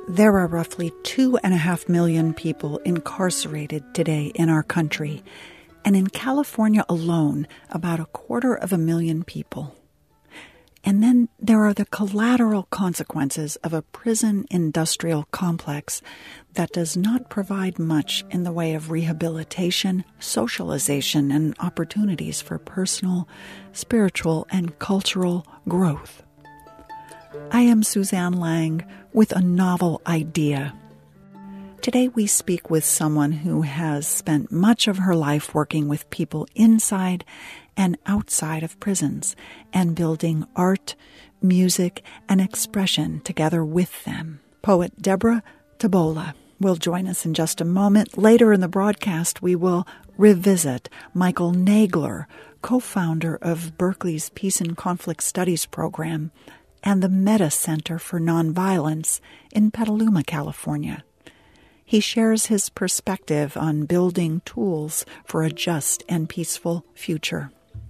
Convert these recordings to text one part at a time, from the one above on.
There are roughly 2.5 million people incarcerated today in our country, and in California alone, about 250,000 people. And then there are the collateral consequences of a prison industrial complex that does not provide much in the way of rehabilitation, socialization, and opportunities for personal, spiritual, and cultural growth. I am Suzanne Lang with a novel idea. Today we speak with someone who has spent much of her life working with people inside and outside of prisons and building art, music, and expression together with them. Poet Deborah Tabola will join us in just a moment. Later in the broadcast, we will revisit Michael Nagler, co-founder of Berkeley's Peace and Conflict Studies program and the Meta Center for Nonviolence in Petaluma, California. He shares his perspective on building tools for a just and peaceful future.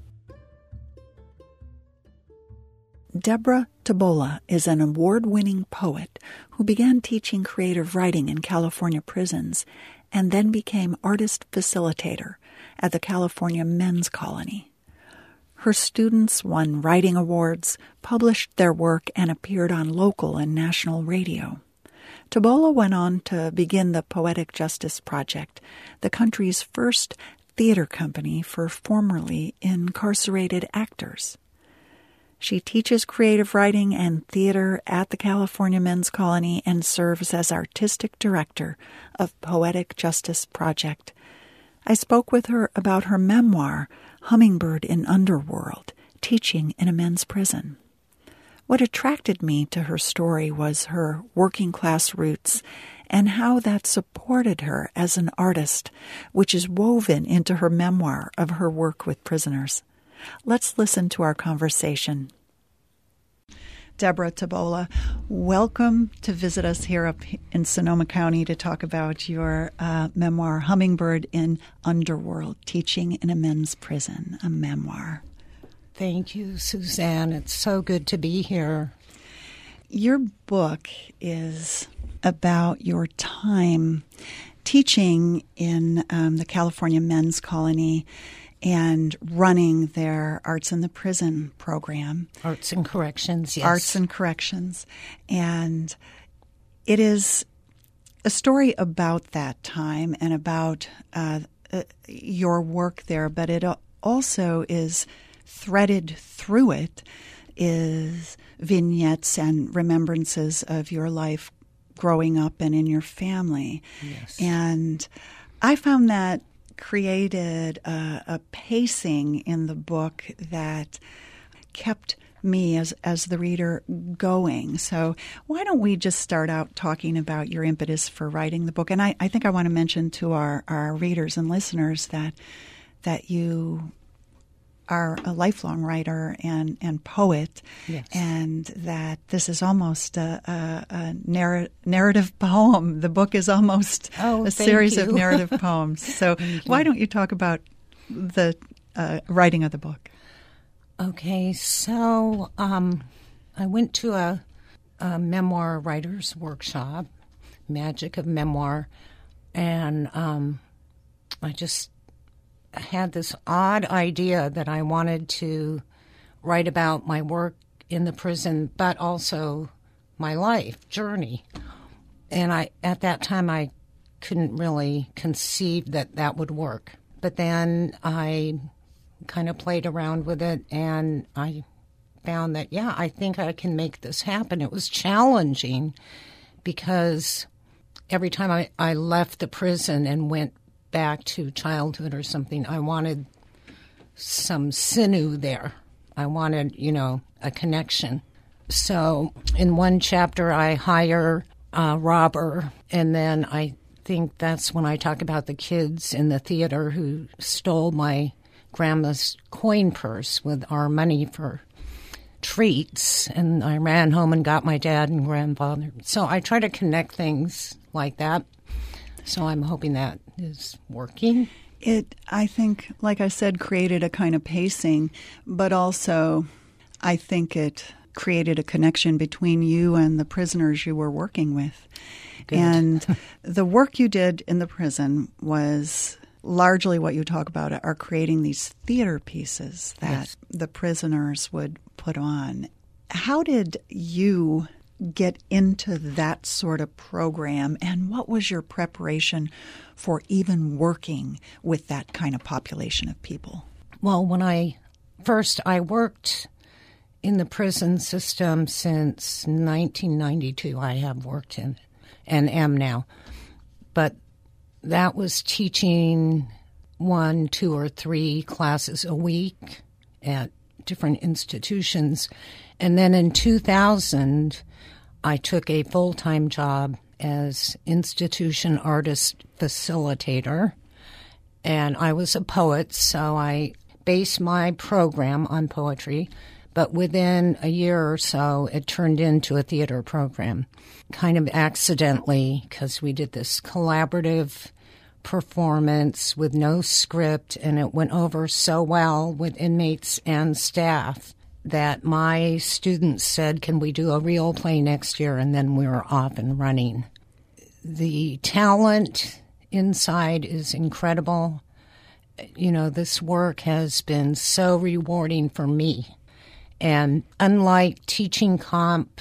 Deborah Tabola is an award-winning poet who began teaching creative writing in California prisons and then became artist facilitator at the California Men's Colony. Her students won writing awards, published their work, and appeared on local and national radio. Tabola went on to begin the Poetic Justice Project, the country's first theater company for formerly incarcerated actors. She teaches creative writing and theater at the California Men's Colony and serves as artistic director of Poetic Justice Project. I spoke with her about her memoir, Hummingbird in Underworld, Teaching in a Men's Prison. What attracted me to her story was her working-class roots and how that supported her as an artist, which is woven into her memoir of her work with prisoners. Let's listen to our conversation. Deborah Tabola, welcome to visit us here up in Sonoma County to talk about your memoir, Hummingbird in Underworld, Teaching in a Men's Prison, a memoir. Thank you, Suzanne. It's so good to be here. Your book is about your time teaching in the California Men's Colony and running their Arts in the Prison program. Arts and Corrections, yes. Arts and Corrections. And it is a story about that time and about your work there, but it also is threaded through it is vignettes and remembrances of your life growing up and in your family. Yes. And I found that created a pacing in the book that kept me as the reader going. So why don't we just start out talking about your impetus for writing the book? And I think I want to mention to our readers and listeners that you are a lifelong writer and poet, yes, and that this is almost a narrative poem. The book is almost a series of narrative poems. So why don't you talk about the writing of the book? Okay, so I went to a memoir writer's workshop, Magic of Memoir, and I just had this odd idea that I wanted to write about my work in the prison, but also my life journey. And at that time, I couldn't really conceive that would work. But then I kind of played around with it, and I found that, yeah, I think I can make this happen. It was challenging because every time I left the prison and went back to childhood or something, I wanted some sinew there. I wanted, a connection. So in one chapter, I hire a robber, and then I think that's when I talk about the kids in the theater who stole my grandma's coin purse with our money for treats, and I ran home and got my dad and grandfather. So I try to connect things like that. So I'm hoping that is working. It, I think, like I said, created a kind of pacing, but also I think it created a connection between you and the prisoners you were working with. Good. And the work you did in the prison was largely what you talk about are creating these theater pieces that Yes. the prisoners would put on. How did you get into that sort of program, and what was your preparation for even working with that kind of population of people? Well, when I worked in the prison system since 1992. I have worked in and am now. But that was teaching 1, 2, or 3 classes a week at different institutions. And then in 2000, I took a full-time job as institution artist facilitator. And I was a poet, so I based my program on poetry. But within a year or so, it turned into a theater program, kind of accidentally, because we did this collaborative performance with no script, and it went over so well with inmates and staff that my students said, "Can we do a real play next year?" And then we were off and running. The talent inside is incredible. You know, this work has been so rewarding for me. And unlike teaching comp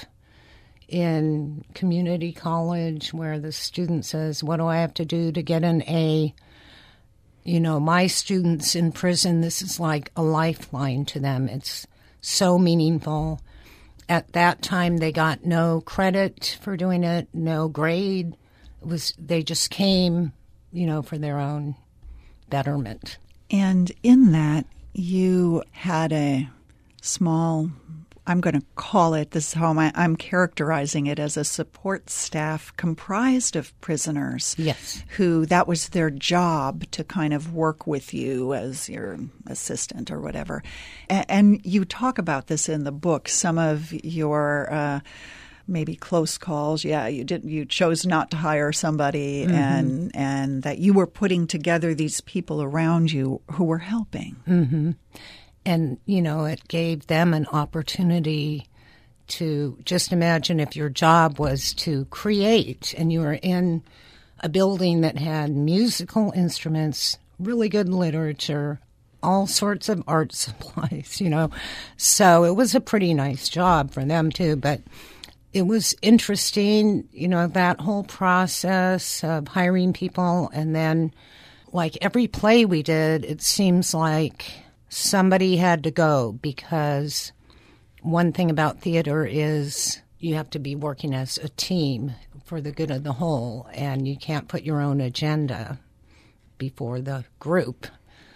in community college where the student says, "What do I have to do to get an A?" You know, my students in prison, this is like a lifeline to them. It's so meaningful. At that time, they got no credit for doing it, no grade. They just came, you know, for their own betterment. And in that, you had a small, I'm going to call it, this is how I'm characterizing it, as a support staff comprised of prisoners. Yes. Who, that was their job to kind of work with you as your assistant or whatever. And you talk about this in the book, some of your maybe close calls. Yeah, you chose not to hire somebody, mm-hmm. and that you were putting together these people around you who were helping. Mm-hmm. And, you know, it gave them an opportunity to just imagine if your job was to create and you were in a building that had musical instruments, really good literature, all sorts of art supplies, you know. So it was a pretty nice job for them, too. But it was interesting, you know, that whole process of hiring people. And then, like every play we did, it seems like somebody had to go, because one thing about theater is you have to be working as a team for the good of the whole, and you can't put your own agenda before the group.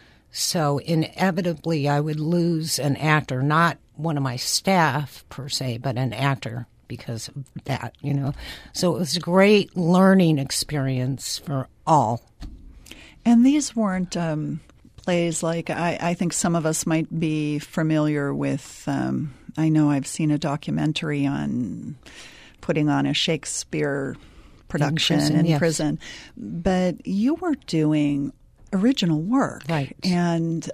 So inevitably I would lose an actor, not one of my staff per se, but an actor because of that, you know. So it was a great learning experience for all. And these weren't plays like I think some of us might be familiar with. I know I've seen a documentary on putting on a Shakespeare production in prison, but you were doing original work, right? And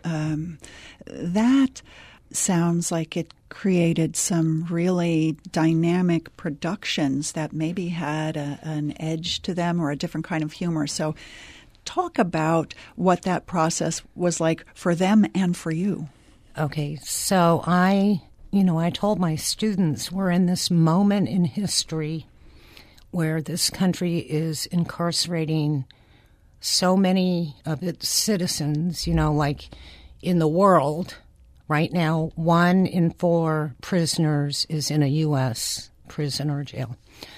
that sounds like it created some really dynamic productions that maybe had an edge to them or a different kind of humor. So talk about what that process was like for them and for you. Okay, so I told my students we're in this moment in history where this country is incarcerating so many of its citizens, you know, like in the world right now, 1 in 4 prisoners is in a U.S. prison or jail.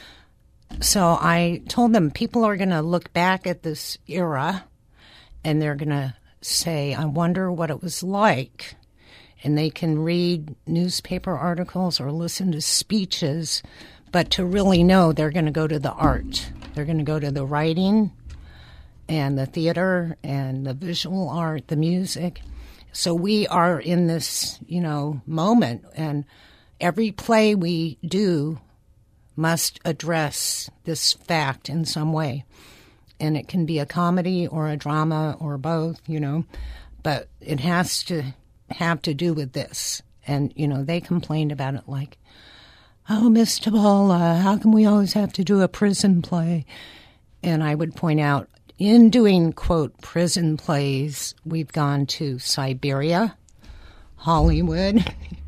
So I told them people are going to look back at this era and they're going to say, I wonder what it was like. And they can read newspaper articles or listen to speeches, but to really know, they're going to go to the art. They're going to go to the writing and the theater and the visual art, the music. So we are in this, you know, moment, and every play we do must address this fact in some way. And it can be a comedy or a drama or both, you know, but it has to have to do with this. And, they complained about it like, oh, Miss Tabola, how come we always have to do a prison play? And I would point out, in doing, quote, prison plays, we've gone to Siberia, Hollywood,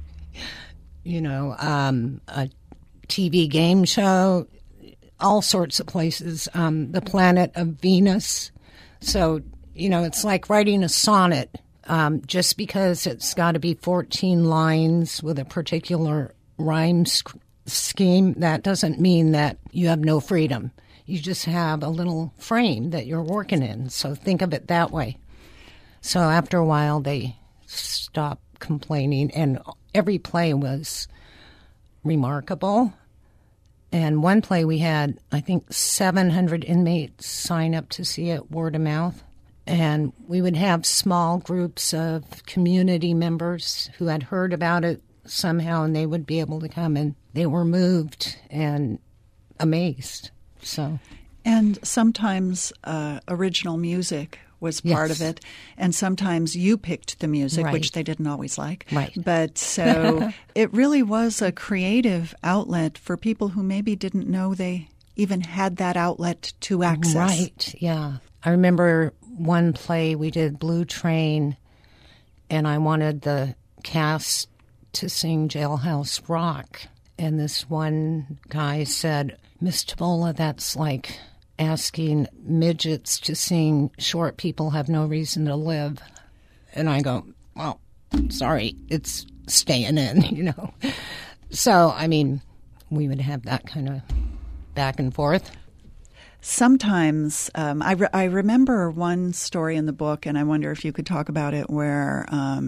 a TV game show, all sorts of places, the planet of Venus. So, it's like writing a sonnet. Just because it's got to be 14 lines with a particular rhyme scheme, that doesn't mean that you have no freedom. You just have a little frame that you're working in. So think of it that way. So after a while, they stopped complaining, and every play was remarkable. And one play we had, I think, 700 inmates sign up to see it, word of mouth. And we would have small groups of community members who had heard about it somehow, and they would be able to come, and they were moved and amazed. And sometimes original music was part of it, and sometimes you picked the music, right, which they didn't always like. Right. But so it really was a creative outlet for people who maybe didn't know they even had that outlet to access. Right, yeah. I remember one play we did, Blue Train, and I wanted the cast to sing Jailhouse Rock. And this one guy said, Miss Tabola, that's like asking midgets to sing Short People Have No Reason to Live. And I go, well, sorry, it's staying in, So, we would have that kind of back and forth. Sometimes, I remember one story in the book, and I wonder if you could talk about it, where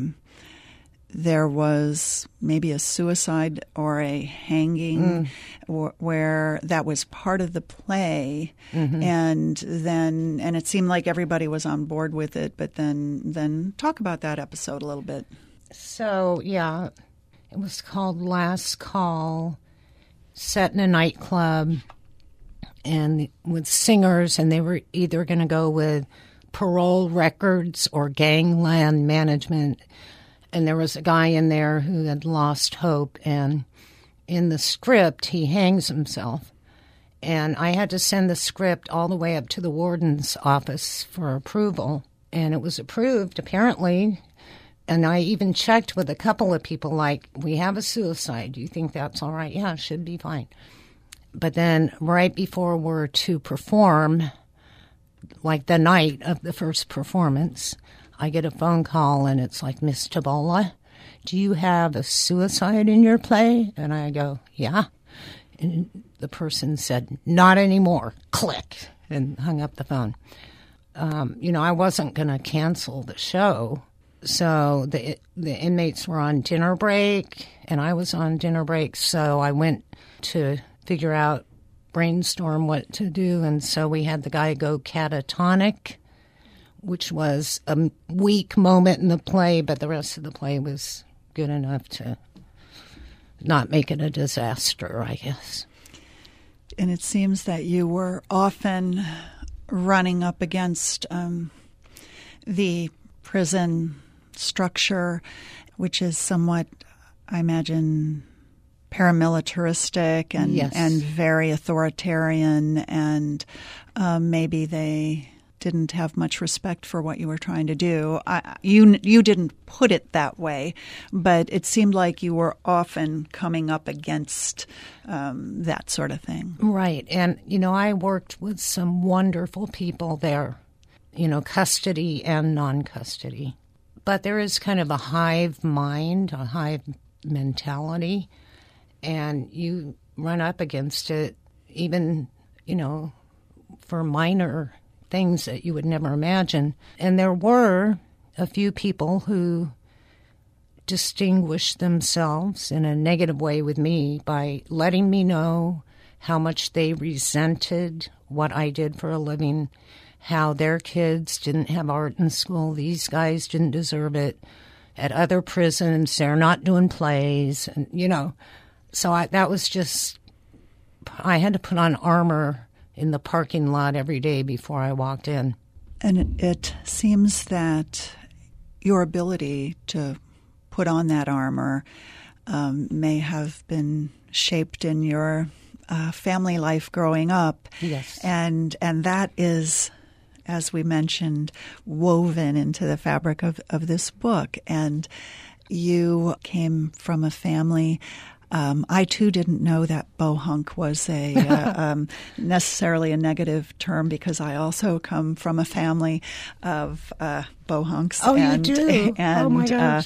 there was maybe a suicide or a hanging where that was part of the play, and it seemed like everybody was on board with it, but then talk about that episode a little bit. So, yeah, it was called Last Call, set in a nightclub, and with singers, and they were either going to go with Parole Records or Gangland Management. And there was a guy in there who had lost hope, and in the script, he hangs himself. And I had to send the script all the way up to the warden's office for approval, and it was approved, apparently. And I even checked with a couple of people, like, we have a suicide. Do you think that's all right? Yeah, it should be fine. But then right before we're to perform, like the night of the first performance, I get a phone call, and it's like, Miss Tabola, do you have a suicide in your play? And I go, yeah. And the person said, not anymore. Click, and hung up the phone. I wasn't going to cancel the show. So the inmates were on dinner break, and I was on dinner break. So I went to figure out, brainstorm what to do. And so we had the guy go catatonic, which was a weak moment in the play, but the rest of the play was good enough to not make it a disaster, I guess. And it seems that you were often running up against the prison structure, which is somewhat, I imagine, paramilitaristic and, yes, and very authoritarian, and maybe they didn't have much respect for what you were trying to do. You didn't put it that way, but it seemed like you were often coming up against that sort of thing. Right. And, I worked with some wonderful people there, custody and non-custody. But there is kind of a hive mind, a hive mentality, and you run up against it even, for minor things that you would never imagine. And there were a few people who distinguished themselves in a negative way with me by letting me know how much they resented what I did for a living, how their kids didn't have art in school, these guys didn't deserve it. At other prisons, they're not doing plays, and So that was just, I had to put on armor in the parking lot every day before I walked in. And it seems that your ability to put put on that armor may have been shaped in your family life growing up. Yes. And that is, as we mentioned, woven into the fabric of this book. And you came from a family. I, too, didn't know that bohunk was necessarily a negative term, because I also come from a family of bohunks. Oh, you do? And, oh, my gosh.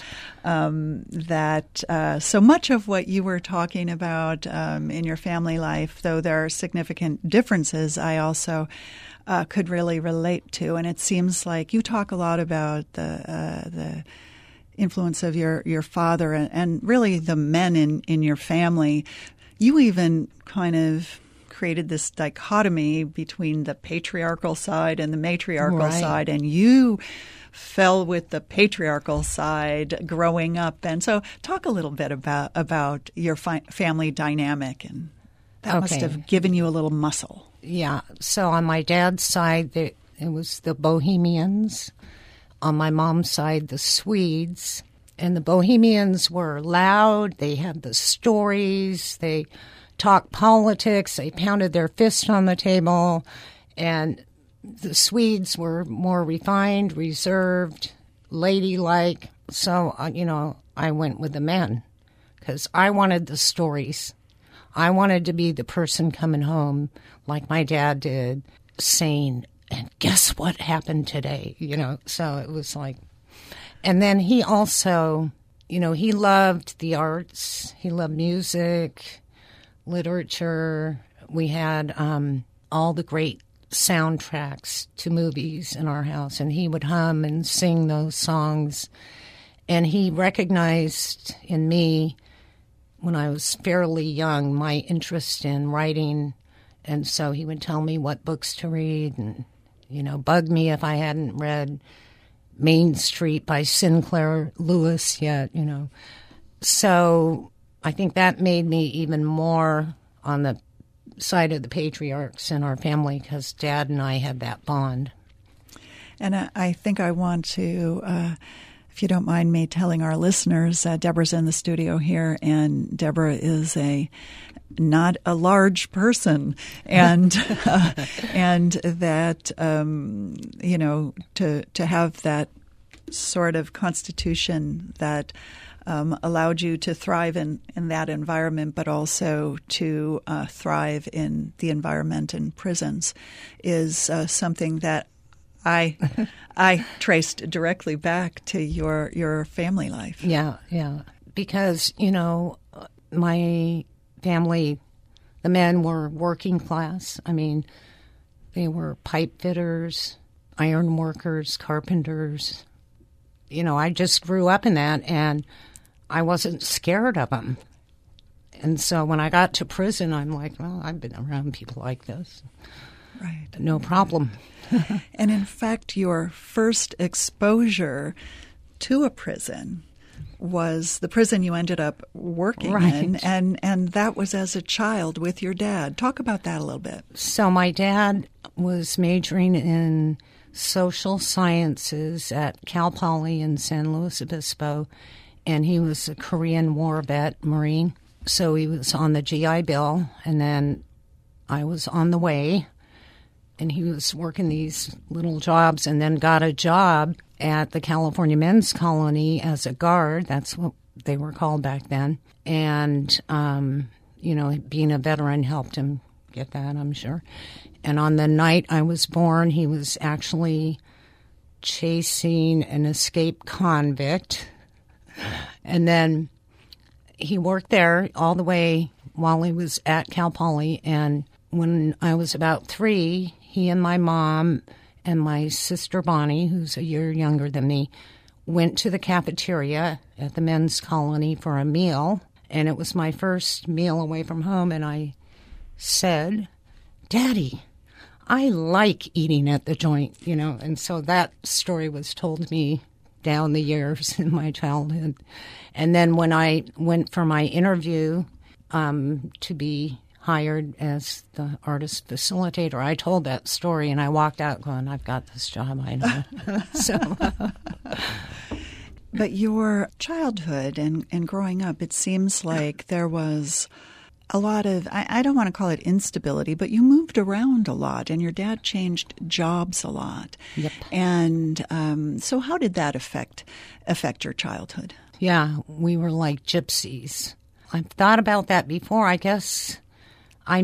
So much of what you were talking about in your family life, though there are significant differences, I also could really relate to. And it seems like you talk a lot about the influence of your father and really the men in your family. You even kind of created this dichotomy between the patriarchal side and the matriarchal side, and you fell with the patriarchal side growing up. And so talk a little bit about your family dynamic, and that must have given you a little muscle. Yeah. So on my dad's side, it was the Bohemians. On my mom's side, the Swedes. And the Bohemians were loud. They had the stories. They talked politics. They pounded their fist on the table. And the Swedes were more refined, reserved, ladylike. So, I went with the men because I wanted the stories. I wanted to be the person coming home like my dad did, saying, and guess what happened today? So it was like, and then he also, he loved the arts. He loved music, literature. We had all the great soundtracks to movies in our house, and he would hum and sing those songs. And he recognized in me, when I was fairly young, my interest in writing. And so he would tell me what books to read and, bug me if I hadn't read Main Street by Sinclair Lewis yet, So I think that made me even more on the side of the patriarchs in our family, because Dad and I had that bond. And I think I want to, if you don't mind me telling our listeners, Deborah's in the studio here, and Deborah is not a large person, and that to have that sort of constitution that allowed you to thrive in that environment, but also to thrive in the environment in prisons, is something that I traced directly back to your family life. Yeah, because my family, the men were working class. I mean, they were pipe fitters, iron workers, carpenters. I just grew up in that, and I wasn't scared of them. And so when I got to prison, I'm like, well, I've been around people like this. Right. No problem. And in fact, your first exposure to a prison was the prison you ended up working in, and that was as a child with your dad. Talk about that a little bit. So my dad was majoring in social sciences at Cal Poly in San Luis Obispo, and he was a Korean War vet Marine. So he was on the GI Bill, and then I was on the way, and he was working these little jobs, and then got a job at the California Men's Colony as a guard. That's what they were called back then. And, being a veteran helped him get that, I'm sure. And on the night I was born, he was actually chasing an escaped convict. And then he worked there all the way while he was at Cal Poly. And when I was about 3, he and my mom and my sister Bonnie, who's a year younger than me, went to the cafeteria at the men's colony for a meal. And it was my first meal away from home. And I said, Daddy, I like eating at the joint, And so that story was told me down the years in my childhood. And then when I went for my interview to be hired as the artist facilitator, I told that story, and I walked out going, I've got this job, I know. So But your childhood and growing up, it seems like there was a lot of, I don't want to call it instability, but you moved around a lot and your dad changed jobs a lot. Yep. And so how did that affect your childhood? Yeah, we were like gypsies. I've thought about that before. I guess I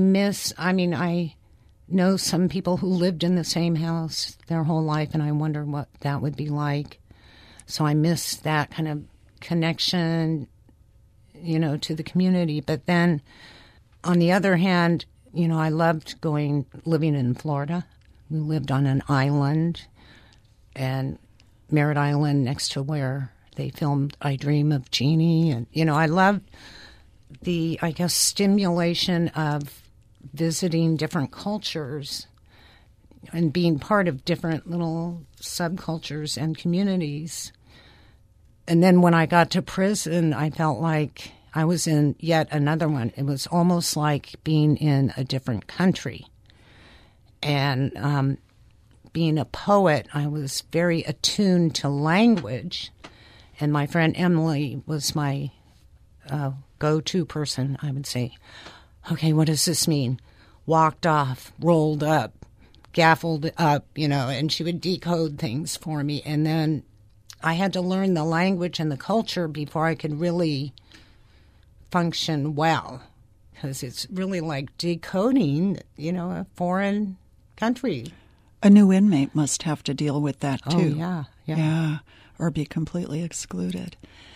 know some people who lived in the same house their whole life, and I wonder what that would be like. So I miss that kind of connection, to the community. But then, on the other hand, I loved living in Florida. We lived on an island, and Merritt Island, next to where they filmed I Dream of Jeannie. And, I loved the, stimulation of visiting different cultures and being part of different little subcultures and communities. And then when I got to prison, I felt like I was in yet another one. It was almost like being in a different country. And being a poet, I was very attuned to language. And my friend Emily was my go-to person. I would say, okay, what does this mean? Walked off, rolled up, gaffled up, and she would decode things for me. And then I had to learn the language and the culture before I could really function well, because it's really like decoding, a foreign country. A new inmate must have to deal with that, too. Oh, yeah. Or be completely excluded.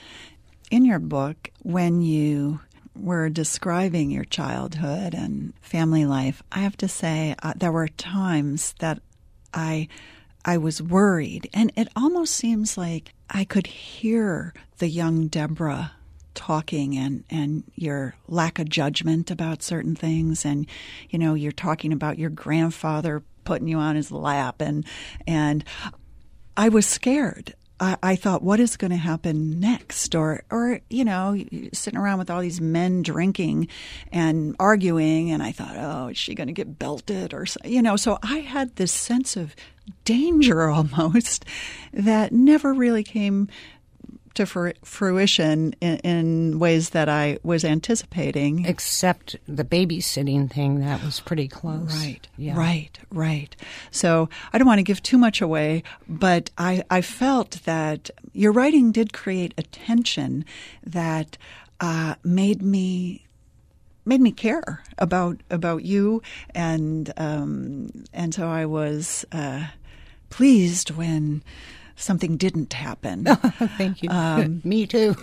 In your book, when you were describing your childhood and family life, I have to say there were times that I was worried, and it almost seems like I could hear the young Deborah talking and your lack of judgment about certain things, and you're talking about your grandfather putting you on his lap, and I was scared. I thought, what is going to happen next? Or sitting around with all these men drinking and arguing, and I thought, oh, is she going to get belted? Or, so I had this sense of danger almost that never really came to fruition in ways that I was anticipating. Except the babysitting thing, that was pretty close. Right, yeah. right. So I don't want to give too much away, but I felt that your writing did create a tension that made me care about you, and so I was pleased when something didn't happen. Thank you. Me too.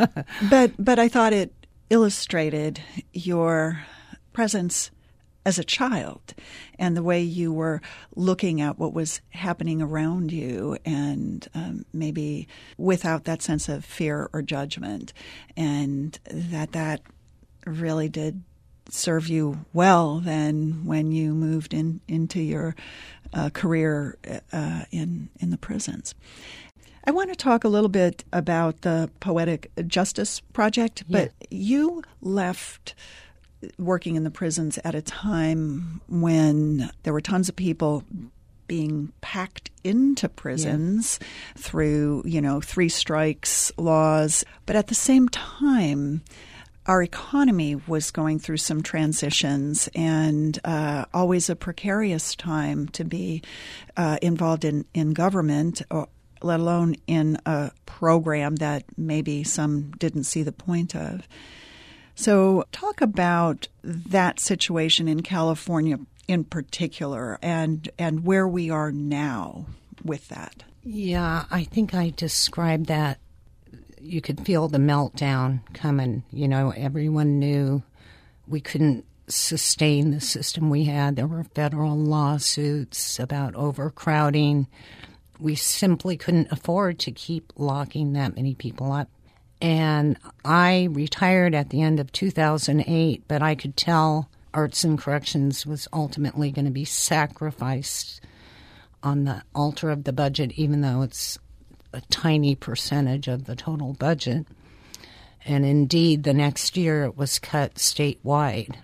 But I thought it illustrated your presence as a child and the way you were looking at what was happening around you, and maybe without that sense of fear or judgment, and that really did serve you well then when you moved into your career in the prisons. I want to talk a little bit about the Poetic Justice Project, but you left working in the prisons at a time when there were tons of people being packed into prisons through, 3 strikes laws. But at the same time, our economy was going through some transitions, and always a precarious time to be involved in government, or let alone in a program that maybe some didn't see the point of. So talk about that situation in California in particular, and where we are now with that. Yeah, I think I described that. You could feel the meltdown coming. Everyone knew we couldn't sustain the system we had. There were federal lawsuits about overcrowding. We simply couldn't afford to keep locking that many people up. And I retired at the end of 2008, but I could tell Arts and Corrections was ultimately going to be sacrificed on the altar of the budget, even though it's a tiny percentage of the total budget. And indeed, the next year it was cut statewide.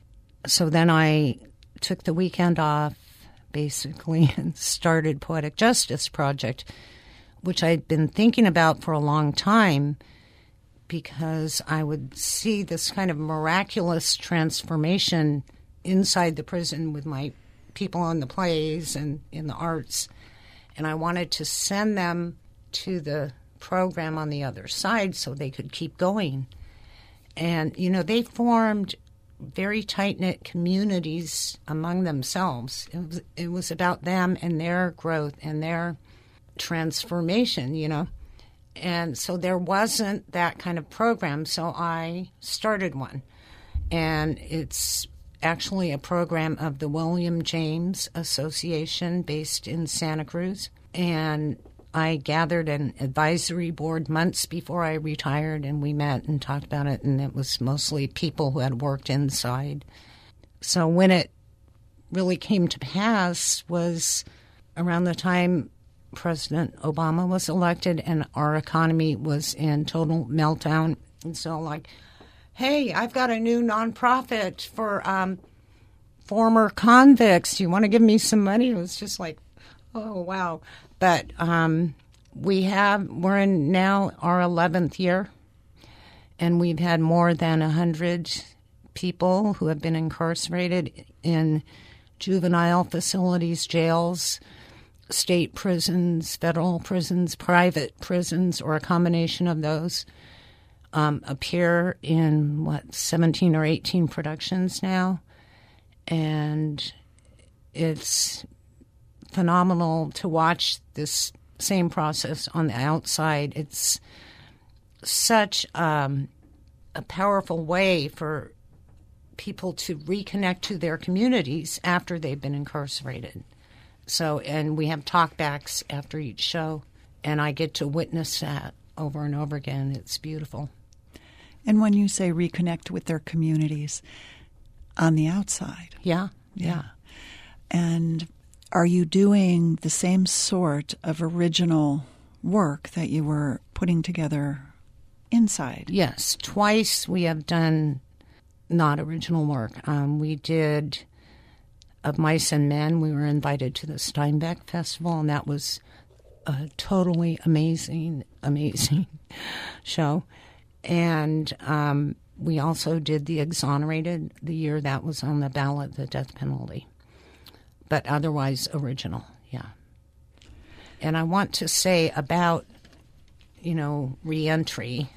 So then I took the weekend off, basically, and started Poetic Justice Project, which I'd been thinking about for a long time, because I would see this kind of miraculous transformation inside the prison with my people on the plays and in the arts. And I wanted to send them to the program on the other side so they could keep going. And, they formed very tight-knit communities among themselves. It was about them and their growth and their transformation, And so there wasn't that kind of program, so I started one. And it's actually a program of the William James Association based in Santa Cruz. And I gathered an advisory board months before I retired, and we met and talked about it, and it was mostly people who had worked inside. So when it really came to pass was around the time President Obama was elected and our economy was in total meltdown. And so hey, I've got a new nonprofit for former convicts. Do you want to give me some money? It was just like, oh, wow. But we're in now our 11th year, and we've had more than 100 people who have been incarcerated in juvenile facilities, jails, state prisons, federal prisons, private prisons, or a combination of those, appear in, 17 or 18 productions now. And it's phenomenal to watch this same process on the outside. It's such a powerful way for people to reconnect to their communities after they've been incarcerated. So, and we have talkbacks after each show, and I get to witness that over and over again. It's beautiful. And when you say reconnect with their communities on the outside. Yeah. And are you doing the same sort of original work that you were putting together inside? Yes. Twice we have done not original work. We did Of Mice and Men. We were invited to the Steinbeck Festival, and that was a totally amazing show. And we also did The Exonerated the year that was on the ballot, the death penalty. But otherwise original, yeah. And I want to say about, reentry.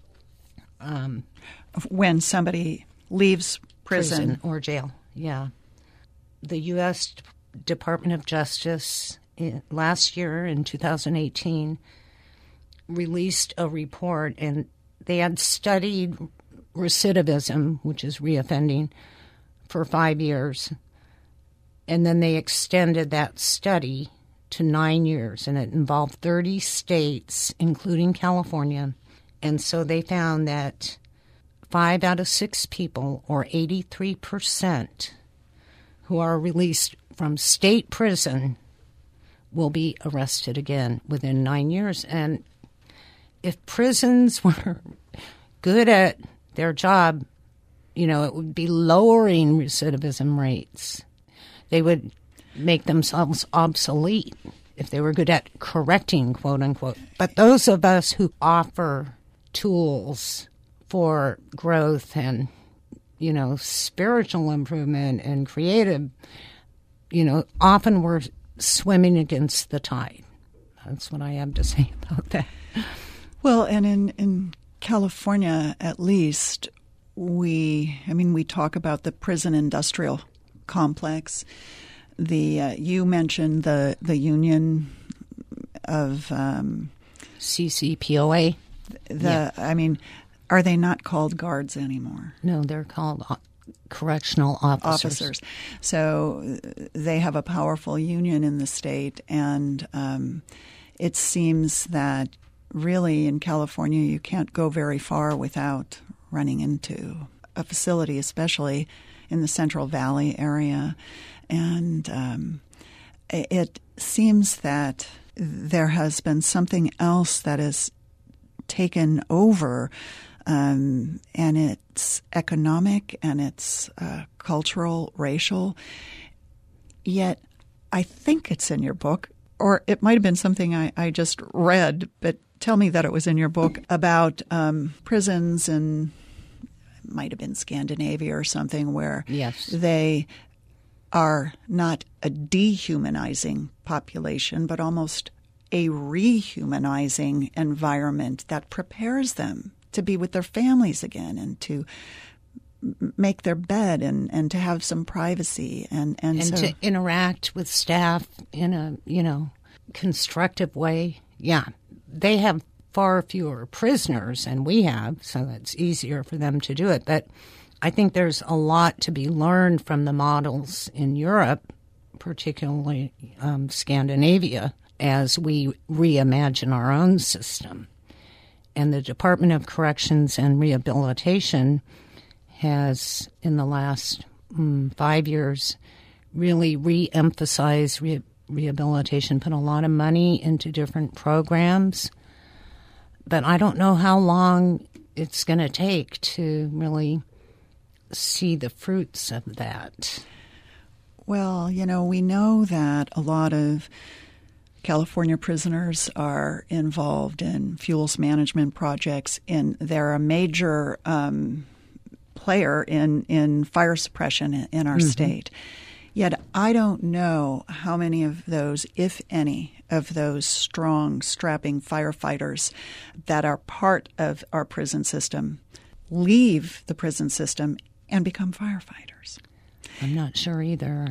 When somebody leaves prison or jail, yeah. The U.S. Department of Justice last year in 2018 released a report, and they had studied recidivism, which is reoffending, for 5 years. And then they extended that study to 9 years, and it involved 30 states, including California. And so they found that 5 out of 6 people, or 83%, who are released from state prison will be arrested again within 9 years. And if prisons were good at their job, it would be lowering recidivism rates. They would make themselves obsolete if they were good at correcting, quote unquote. But those of us who offer tools for growth and, spiritual improvement and creative, often we're swimming against the tide. That's what I have to say about that. Well, and in California, at least, we talk about the prison industrial complex. You mentioned the union of CCPOA. Are they not called guards anymore? No, they're called correctional officers. So they have a powerful union in the state, and it seems that really in California you can't go very far without running into a facility, especially in the Central Valley area. And it seems that there has been something else that has taken over, and it's economic and it's cultural, racial. Yet I think it's in your book, or it might have been something I just read, but tell me that it was in your book about prisons in, it might have been Scandinavia or something, where yes. they are not a dehumanizing population, but almost a rehumanizing environment that prepares them to be with their families again and to make their bed and to have some privacy and so, to interact with staff in a, constructive way. Yeah. They have far fewer prisoners than we have, so it's easier for them to do it. But I think there's a lot to be learned from the models in Europe, particularly Scandinavia, as we reimagine our own system. And the Department of Corrections and Rehabilitation has, in the last 5 years, really re-emphasized rehabilitation, put a lot of money into different programs. But I don't know how long it's going to take to really see the fruits of that. Well, we know that a lot of California prisoners are involved in fuels management projects, and they're a major player in fire suppression in our state. Yet I don't know how many of those, if any, of those strong, strapping firefighters that are part of our prison system leave the prison system and become firefighters. I'm not sure either.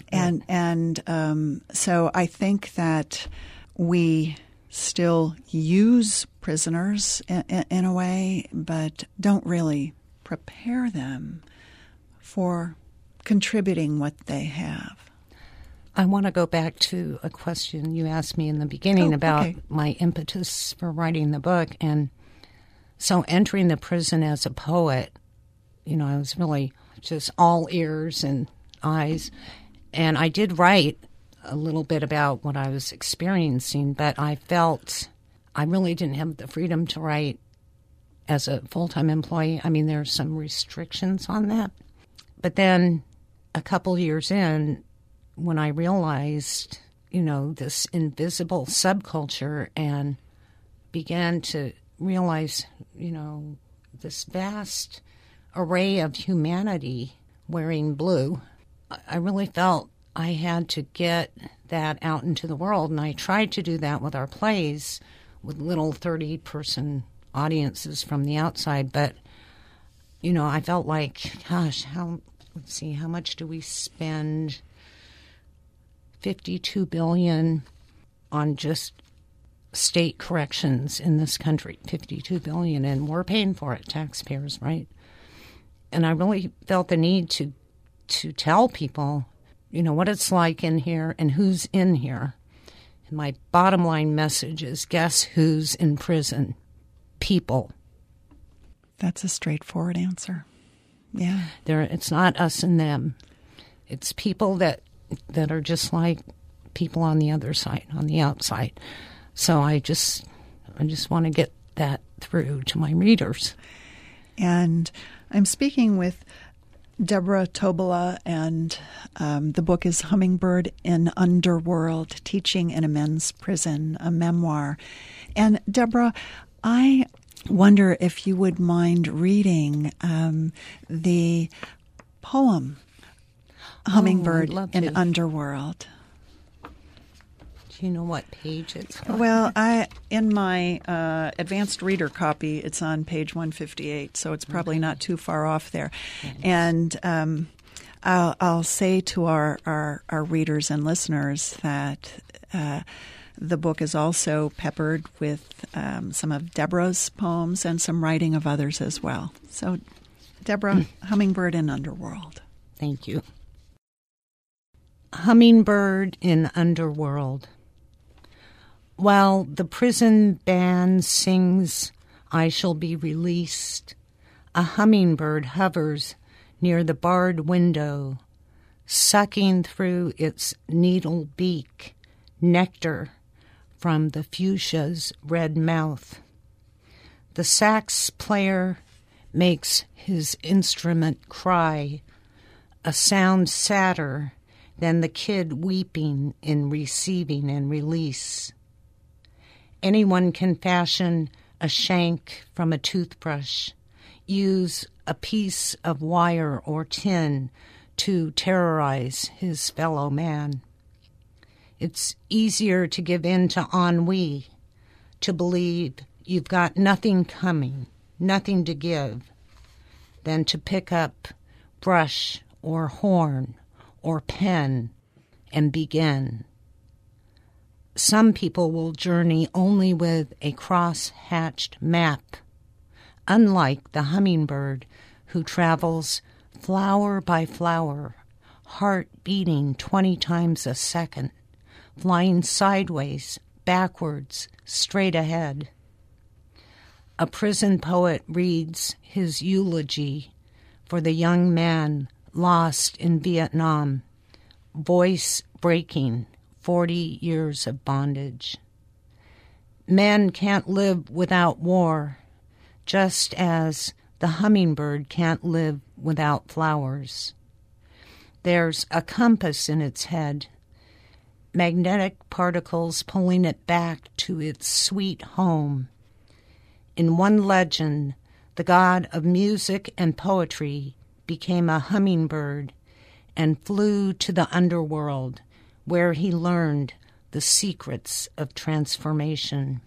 And so I think that we still use prisoners in a way, but don't really prepare them for contributing what they have. I want to go back to a question you asked me in the beginning about my impetus for writing the book. And so entering the prison as a poet, I was really just all ears and eyes. And I did write a little bit about what I was experiencing, but I felt I really didn't have the freedom to write as a full-time employee. I mean, there's some restrictions on that. But then a couple years in, when I realized, this invisible subculture and began to realize, this vast array of humanity wearing blue, I really felt I had to get that out into the world. And I tried to do that with our plays, with little 30-person audiences from the outside. But, I felt like, gosh, how much do we spend? $52 billion on just state corrections in this country. $52 billion, and we're paying for it, taxpayers, right? And I really felt the need to tell people, what it's like in here and who's in here. And my bottom line message is, guess who's in prison? People. That's a straightforward answer. Yeah. It's not us and them. It's people that are just like people on the other side, on the outside. So I just want to get that through to my readers. And I'm speaking with Deborah Tobola, and the book is Hummingbird in Underworld, Teaching in a Men's Prison, a memoir. And Deborah, I wonder if you would mind reading the poem Hummingbird in Underworld. Do you know what page it's on? Well, in my advanced reader copy, it's on page 158, so it's probably not too far off there. Yes. And I'll say to our readers and listeners that the book is also peppered with some of Deborah's poems and some writing of others as well. So, Deborah, Hummingbird in Underworld. Thank you. Hummingbird in Underworld. While the prison band sings, I shall be released, a hummingbird hovers near the barred window, sucking through its needle beak nectar from the fuchsia's red mouth. The sax player makes his instrument cry, a sound sadder than the kid weeping in receiving and release. Anyone can fashion a shank from a toothbrush, use a piece of wire or tin to terrorize his fellow man. It's easier to give in to ennui, to believe you've got nothing coming, nothing to give, than to pick up brush or horn or pen and begin. Some people will journey only with a cross-hatched map, unlike the hummingbird who travels flower by flower, heart beating 20 times a second, flying sideways, backwards, straight ahead. A prison poet reads his eulogy for the young man lost in Vietnam, voice breaking, 40 years of bondage. Men can't live without war, just as the hummingbird can't live without flowers. There's a compass in its head, magnetic particles pulling it back to its sweet home. In one legend, the god of music and poetry became a hummingbird and flew to the underworld, where he learned the secrets of transformation.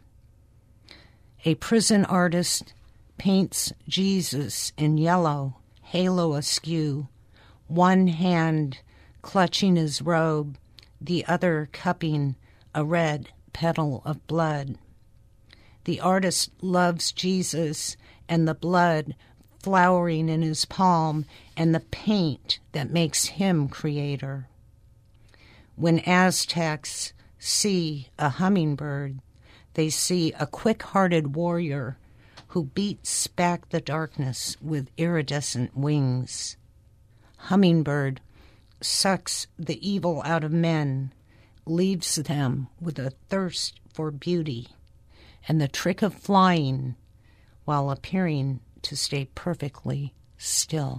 A prison artist paints Jesus in yellow, halo askew, one hand clutching his robe, the other cupping a red petal of blood. The artist loves Jesus and the blood flowering in his palm and the paint that makes him creator. When Aztecs see a hummingbird, they see a quick-hearted warrior who beats back the darkness with iridescent wings. Hummingbird sucks the evil out of men, leaves them with a thirst for beauty and the trick of flying while appearing to stay perfectly still.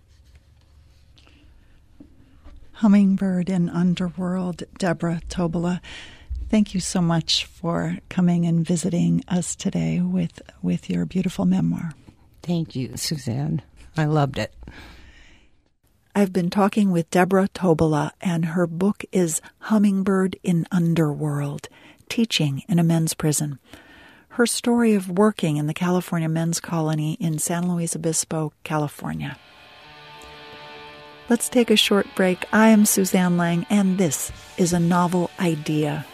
Hummingbird in Underworld, Deborah Tobola. Thank you so much for coming and visiting us today with your beautiful memoir. Thank you, Suzanne. I loved it. I've been talking with Deborah Tobola, and her book is Hummingbird in Underworld, Teaching in a Men's Prison. Her story of working in the California Men's Colony in San Luis Obispo, California. Let's take a short break. I am Suzanne Lang, and this is A Novel Idea.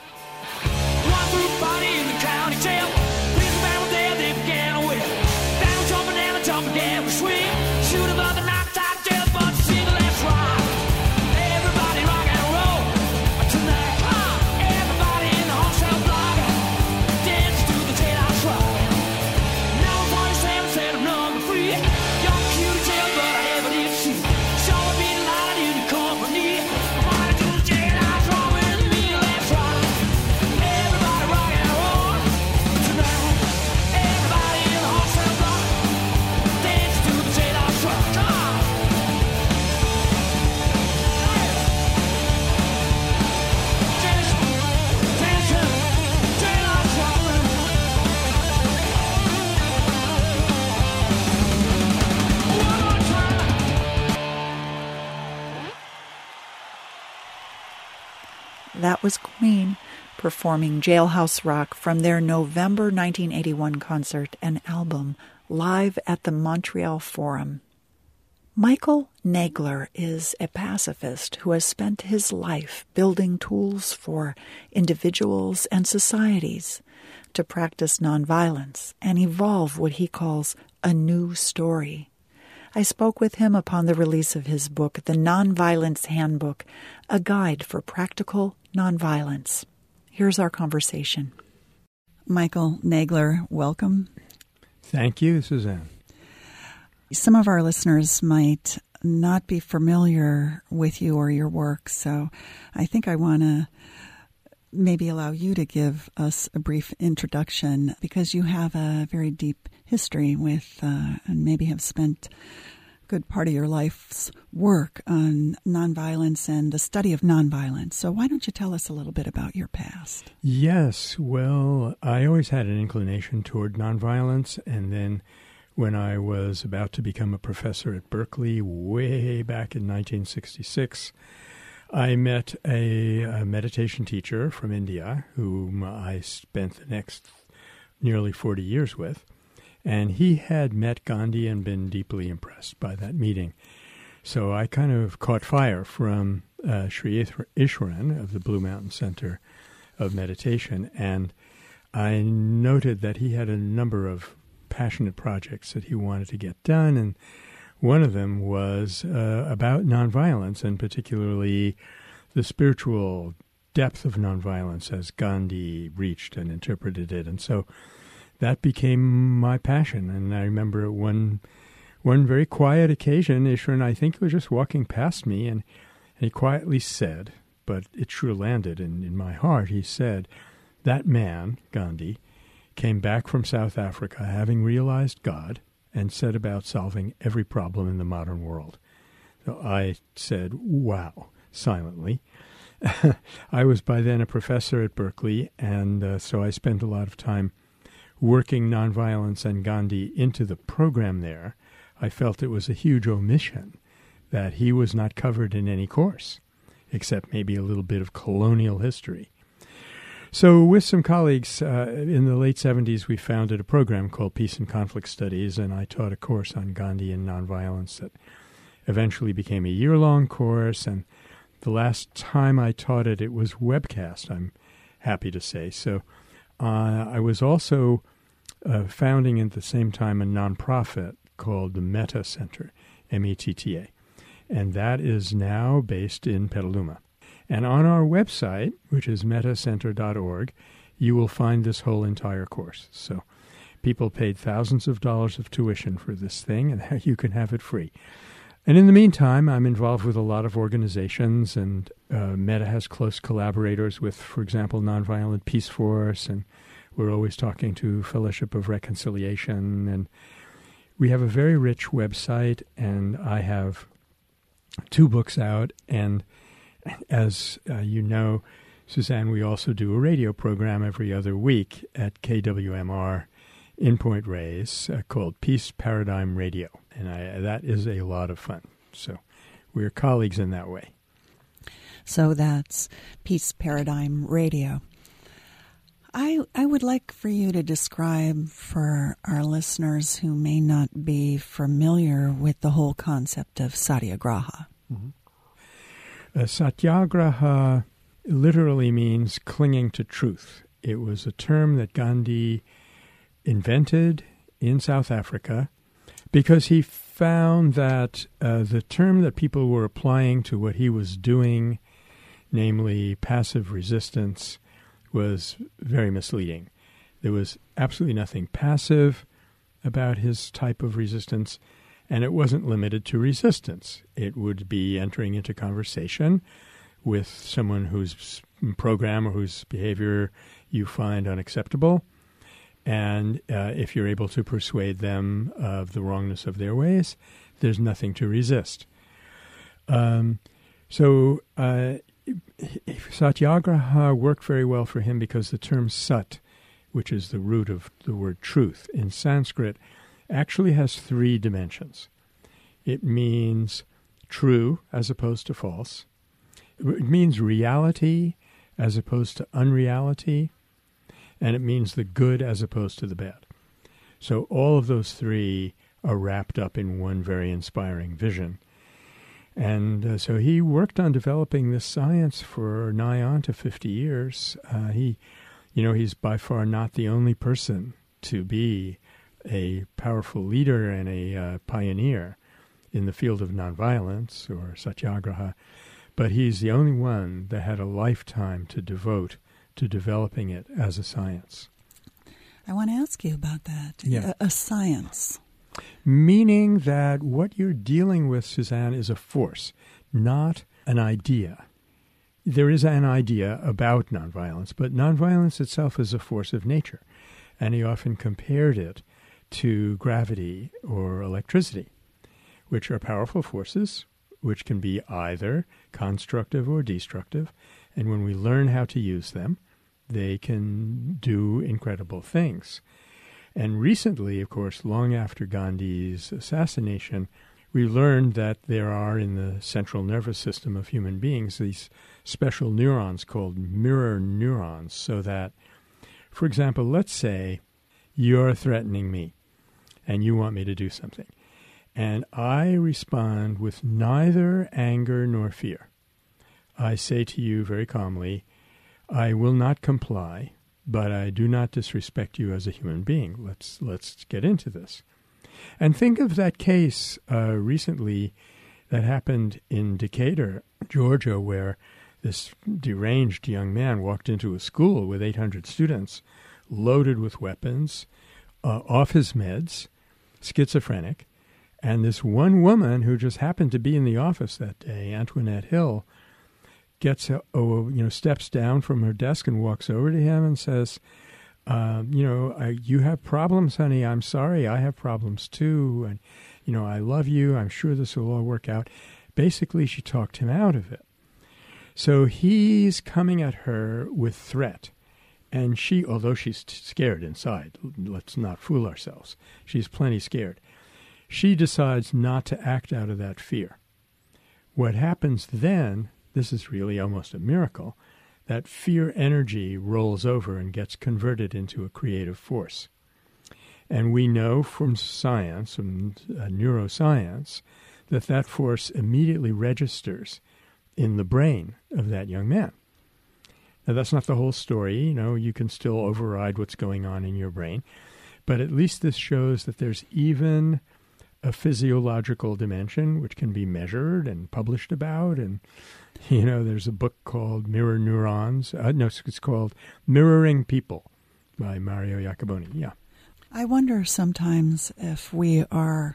That was Queen performing Jailhouse Rock from their November 1981 concert and album, Live at the Montreal Forum. Michael Nagler is a pacifist who has spent his life building tools for individuals and societies to practice nonviolence and evolve what he calls a new story. I spoke with him upon the release of his book, The Nonviolence Handbook, a guide for practical nonviolence. Here's our conversation. Michael Nagler, welcome. Thank you, Suzanne. Some of our listeners might not be familiar with you or your work, so I think I want to maybe allow you to give us a brief introduction, because you have a very deep history with and maybe have spent good part of your life's work on nonviolence and the study of nonviolence. So why don't you tell us a little bit about your past? Yes, well, I always had an inclination toward nonviolence, and then when I was about to become a professor at Berkeley way back in 1966, I met a meditation teacher from India whom I spent the next nearly 40 years with, and he had met Gandhi and been deeply impressed by that meeting. So I kind of caught fire from Sri Ishwaran of the Blue Mountain Center of Meditation, and I noted that he had a number of passionate projects that he wanted to get done, and one of them was about nonviolence, and particularly the spiritual depth of nonviolence as Gandhi reached and interpreted it. And so that became my passion. And I remember one very quiet occasion, Ishwaran, I think, was just walking past me, and he quietly said, but it sure landed in my heart, he said, that man, Gandhi, came back from South Africa having realized God and set about solving every problem in the modern world. So I said, wow, silently. I was by then a professor at Berkeley, and so I spent a lot of time working nonviolence and Gandhi into the program there. I felt it was a huge omission that he was not covered in any course, except maybe a little bit of colonial history. So with some colleagues in the late 70s, we founded a program called Peace and Conflict Studies, and I taught a course on Gandhi and nonviolence that eventually became a year-long course, and the last time I taught it, it was webcast, I'm happy to say. So I was also founding at the same time a nonprofit called the Metta Center, METTA, and that is now based in Petaluma. And on our website, which is mettacenter.org, you will find this whole entire course. So people paid thousands of dollars of tuition for this thing, and you can have it free. And in the meantime, I'm involved with a lot of organizations, and Metta has close collaborators with, for example, Nonviolent Peace Force, and we're always talking to Fellowship of Reconciliation, and we have a very rich website, and I have 2 books out, and as you know, Suzanne, we also do a radio program every other week at KWMR in Point Reyes called Peace Paradigm Radio, and that is a lot of fun. So we're colleagues in that way. So that's Peace Paradigm Radio. I would like for you to describe for our listeners who may not be familiar with the whole concept of satyagraha. Mm-hmm. Satyagraha literally means clinging to truth. It was a term that Gandhi invented in South Africa because he found that the term that people were applying to what he was doing, namely passive resistance, was very misleading. There was absolutely nothing passive about his type of resistance, and it wasn't limited to resistance. It would be entering into conversation with someone whose program or whose behavior you find unacceptable, and if you're able to persuade them of the wrongness of their ways, there's nothing to resist. So satyagraha worked very well for him because the term sat, which is the root of the word truth in Sanskrit, actually has 3 dimensions. It means true as opposed to false. It means reality as opposed to unreality. And it means the good as opposed to the bad. So all of those 3 are wrapped up in one very inspiring vision. And so he worked on developing this science for nigh on to 50 years. He's by far not the only person to be a powerful leader and a pioneer in the field of nonviolence or satyagraha, but he's the only one that had a lifetime to devote to developing it as a science. I want to ask you about that. Yeah. A science. Meaning that what you're dealing with, Suzanne, is a force, not an idea. There is an idea about nonviolence, but nonviolence itself is a force of nature. And he often compared it to gravity or electricity. which are powerful forces, which can be either constructive or destructive. And when we learn how to use them, they can do incredible things. And recently, of course, long after Gandhi's assassination, we learned that there are in the central nervous system of human beings these special neurons called mirror neurons, so that, for example, let's say you're threatening me and you want me to do something. And I respond with neither anger nor fear. I say to you very calmly, I will not comply, but I do not disrespect you as a human being. Let's get into this. And think of that case recently that happened in Decatur, Georgia, where this deranged young man walked into a school with 800 students, loaded with weapons, off his meds, schizophrenic. And this one woman who just happened to be in the office that day, Antoinette Hill, steps down from her desk and walks over to him and says, you have problems, honey. I'm sorry. I have problems too. And, I love you. I'm sure this will all work out. Basically, she talked him out of it. So he's coming at her with threat. And she, although she's scared inside, let's not fool ourselves, she's plenty scared. She decides not to act out of that fear. What happens then, this is really almost a miracle, that fear energy rolls over and gets converted into a creative force. And we know from science, from neuroscience, that force immediately registers in the brain of that young man. Now, that's not the whole story. You can still override what's going on in your brain. But at least this shows that there's even a physiological dimension which can be measured and published about. And, there's a book called Mirror Neurons. It's called Mirroring People by Mario Iacoboni. Yeah. I wonder sometimes if we are,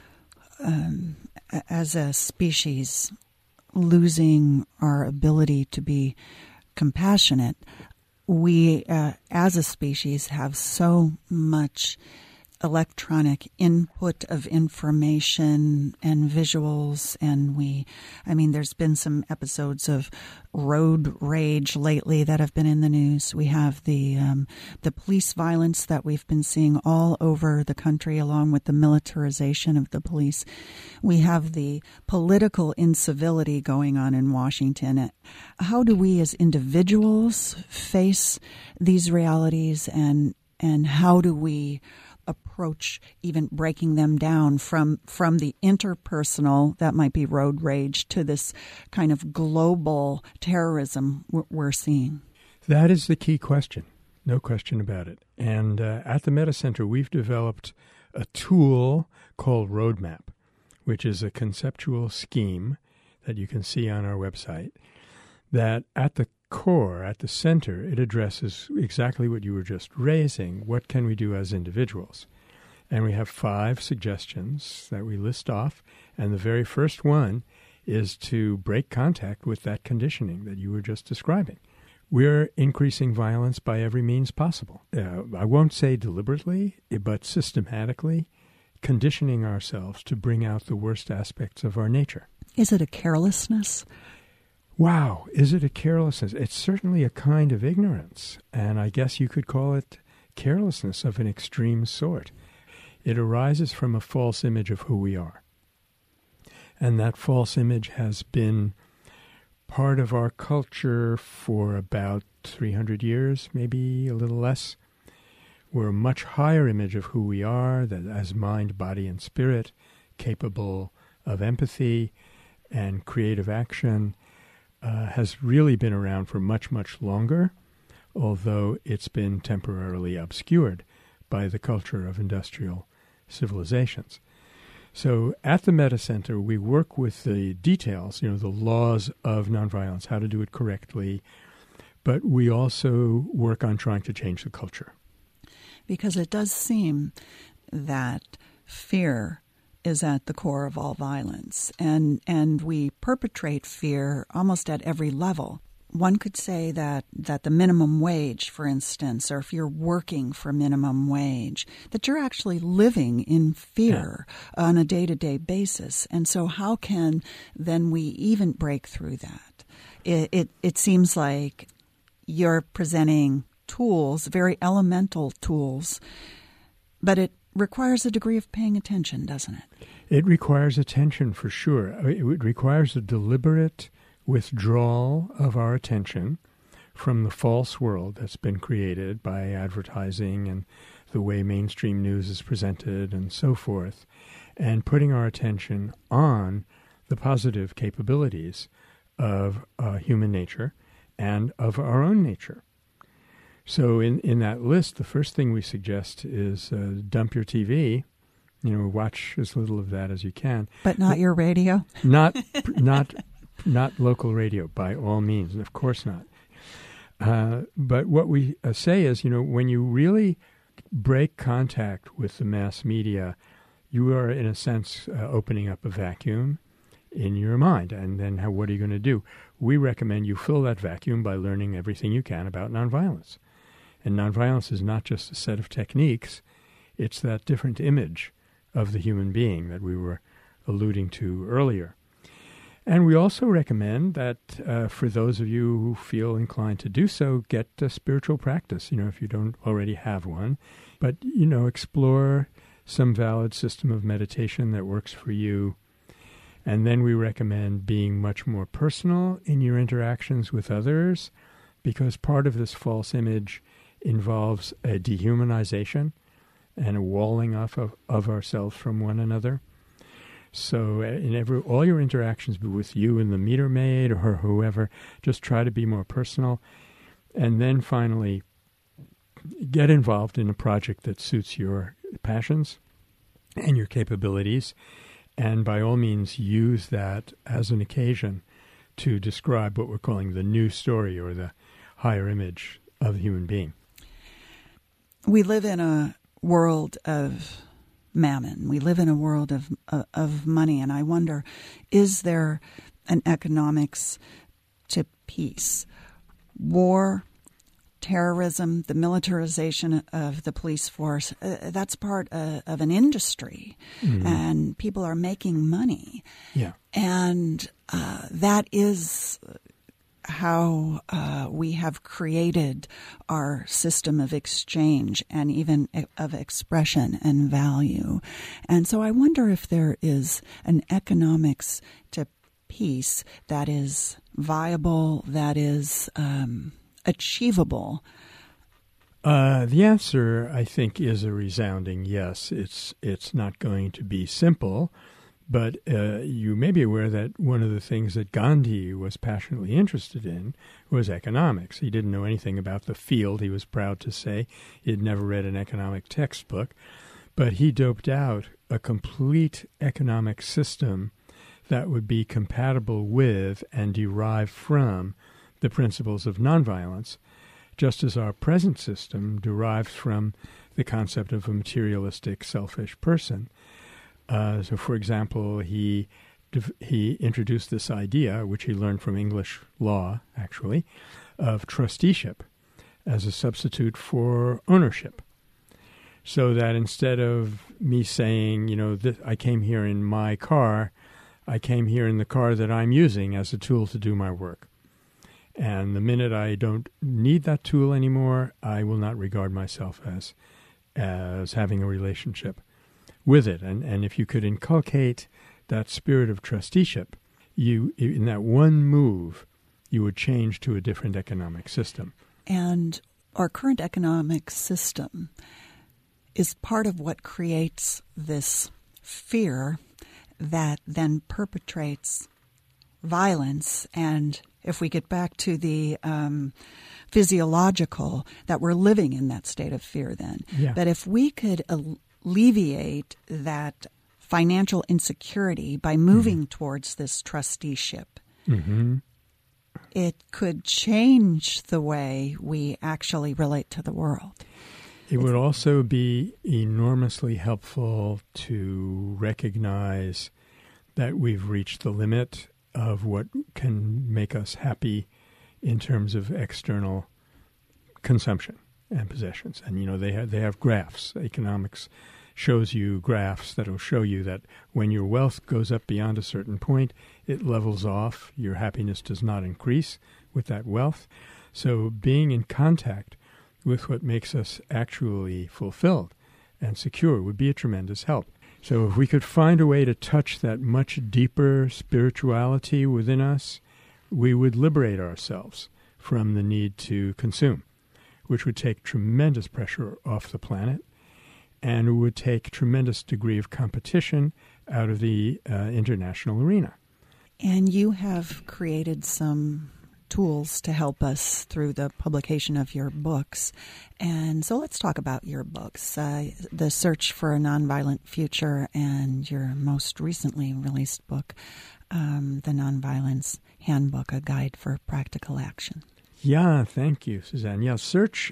as a species, losing our ability to be compassionate. We, as a species, have so much electronic input of information and visuals, and there's been some episodes of road rage lately that have been in the news. We have the police violence that we've been seeing all over the country, along with the militarization of the police. We have the political incivility going on in Washington. How do we as individuals face these realities, and how do we approach even breaking them down from the interpersonal, that might be road rage, to this kind of global terrorism we're seeing? That is the key question, no question about it. And at the Meta Center, we've developed a tool called Roadmap, which is a conceptual scheme that you can see on our website, that at the core, at the center, it addresses exactly what you were just raising. What can we do as individuals? And we have 5 suggestions that we list off. And the very first one is to break contact with that conditioning that you were just describing. We're increasing violence by every means possible. I won't say deliberately, but systematically, conditioning ourselves to bring out the worst aspects of our nature. Is it a carelessness? Wow, is it a carelessness? It's certainly a kind of ignorance, and I guess you could call it carelessness of an extreme sort. It arises from a false image of who we are. And that false image has been part of our culture for about 300 years, maybe a little less. We're a much higher image of who we are, that as mind, body, and spirit, capable of empathy and creative action, has really been around for much, much longer, although it's been temporarily obscured by the culture of industrial civilizations. So at the Meta Center, we work with the details, the laws of nonviolence, how to do it correctly, but we also work on trying to change the culture. Because it does seem that fear is at the core of all violence, and we perpetrate fear almost at every level. one could say that the minimum wage, for instance, or if you're working for minimum wage, that you're actually living in fear on a day-to-day basis. And so how can then we even break through that? It seems like you're presenting tools, very elemental tools, but it requires a degree of paying attention, doesn't it? It requires attention for sure. It requires a deliberate withdrawal of our attention from the false world that's been created by advertising and the way mainstream news is presented and so forth, and putting our attention on the positive capabilities of human nature and of our own nature. So in that list, the first thing we suggest is dump your TV. Watch as little of that as you can. But not your radio? Not local radio, by all means. Of course not. But what we say is, when you really break contact with the mass media, you are, in a sense, opening up a vacuum in your mind. And then what are you going to do? We recommend you fill that vacuum by learning everything you can about nonviolence. And nonviolence is not just a set of techniques. It's that different image of the human being that we were alluding to earlier. And we also recommend that for those of you who feel inclined to do so, get a spiritual practice, if you don't already have one. But, explore some valid system of meditation that works for you. And then we recommend being much more personal in your interactions with others, because part of this false image involves a dehumanization and a walling off of ourselves from one another. So in all your interactions with you and the meter maid or whoever, just try to be more personal. And then finally, get involved in a project that suits your passions and your capabilities. And by all means, use that as an occasion to describe what we're calling the new story or the higher image of the human being. We live in a world of mammon. We live in a world of money, and I wonder, is there an economics to peace? War, terrorism, the militarization of the police force, that's part of an industry, and people are making money. Yeah. And that is how we have created our system of exchange and even of expression and value. And so I wonder if there is an economics to peace that is viable, that is achievable. The answer, I think, is a resounding yes. It's not going to be simple. But you may be aware that one of the things that Gandhi was passionately interested in was economics. He didn't know anything about the field, he was proud to say. He had never read an economic textbook. But he doped out a complete economic system that would be compatible with and derived from the principles of nonviolence, just as our present system derives from the concept of a materialistic, selfish person. So, for example, he introduced this idea, which he learned from English law, actually, of trusteeship as a substitute for ownership. So that instead of me saying, I came here in my car, I came here in the car that I'm using as a tool to do my work. And the minute I don't need that tool anymore, I will not regard myself as having a relationship with it. And if you could inculcate that spirit of trusteeship, in that one move, you would change to a different economic system. And our current economic system is part of what creates this fear that then perpetrates violence. And if we get back to the physiological, that we're living in that state of fear then, that if we could alleviate that financial insecurity by moving towards this trusteeship, it could change the way we actually relate to the world. It would also be enormously helpful to recognize that we've reached the limit of what can make us happy in terms of external consumption and possessions. And, they have graphs. Economics shows you graphs that will show you that when your wealth goes up beyond a certain point, it levels off. Your happiness does not increase with that wealth. So being in contact with what makes us actually fulfilled and secure would be a tremendous help. So if we could find a way to touch that much deeper spirituality within us, we would liberate ourselves from the need to consume, which would take tremendous pressure off the planet and would take tremendous degree of competition out of the international arena. And you have created some tools to help us through the publication of your books. And so let's talk about your books, The Search for a Nonviolent Future and your most recently released book, The Nonviolence Handbook, A Guide for Practical Action. Yeah, thank you, Suzanne. Yeah, Search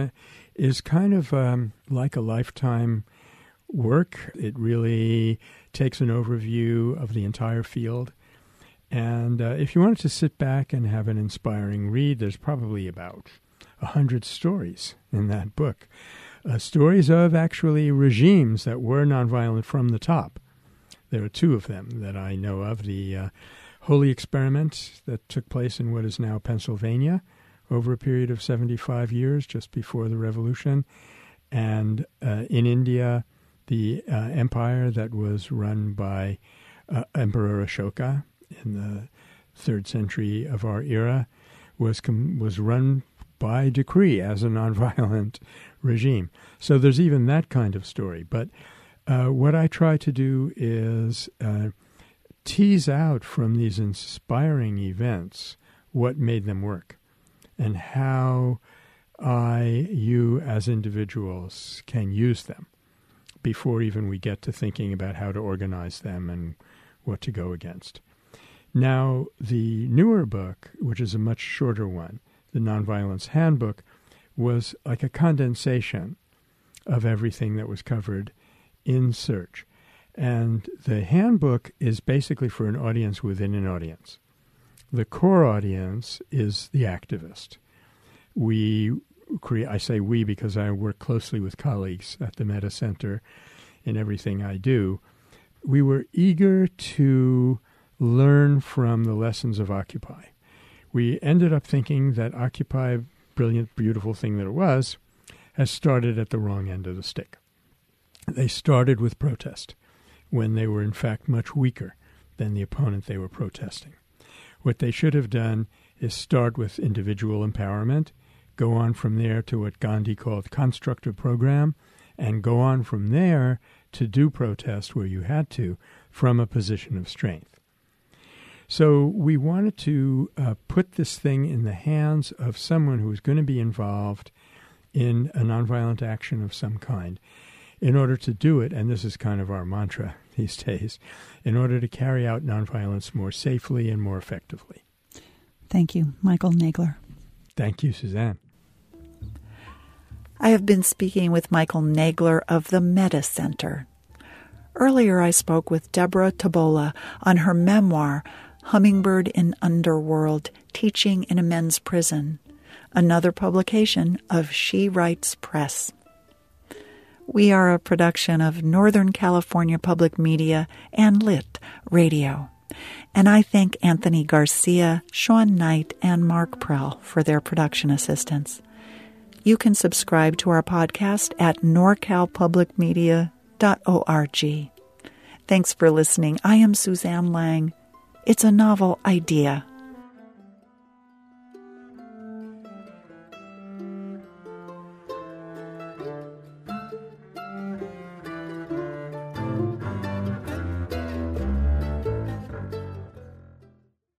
is kind of like a lifetime work. It really takes an overview of the entire field. And if you wanted to sit back and have an inspiring read, there's probably about 100 stories in that book. Stories of actually regimes that were nonviolent from the top. There are two of them that I know of. The Holy Experiment that took place in what is now Pennsylvania over a period of 75 years, just before the revolution. And in India, the empire that was run by Emperor Ashoka in the 3rd century of our era was run by decree as a nonviolent regime. So there's even that kind of story. But what I try to do is tease out from these inspiring events what made them work and how you as individuals can use them before even we get to thinking about how to organize them and what to go against. Now, the newer book, which is a much shorter one, the Nonviolence Handbook, was like a condensation of everything that was covered in Search. And the handbook is basically for an audience within an audience. The core audience is the activist. I say we because I work closely with colleagues at the Metta Center in everything I do. We were eager to learn from the lessons of Occupy. We ended up thinking that Occupy, brilliant, beautiful thing that it was, has started at the wrong end of the stick. They started with protest when they were in fact much weaker than the opponent they were protesting. What they should have done is start with individual empowerment, go on from there to what Gandhi called constructive program, and go on from there to do protest where you had to from a position of strength. So we wanted to put this thing in the hands of someone who is going to be involved in a nonviolent action of some kind in order to do it, and this is kind of our mantra these days, in order to carry out nonviolence more safely and more effectively. Thank you, Michael Nagler. Thank you, Suzanne. I have been speaking with Michael Nagler of the Metta Center. Earlier I spoke with Deborah Tabola on her memoir, Hummingbird in Underworld, Teaching in a Men's Prison, another publication of She Writes Press. We are a production of Northern California Public Media and Lit Radio. And I thank Anthony Garcia, Sean Knight, and Mark Prell for their production assistance. You can subscribe to our podcast at norcalpublicmedia.org. Thanks for listening. I am Suzanne Lang. It's a novel idea.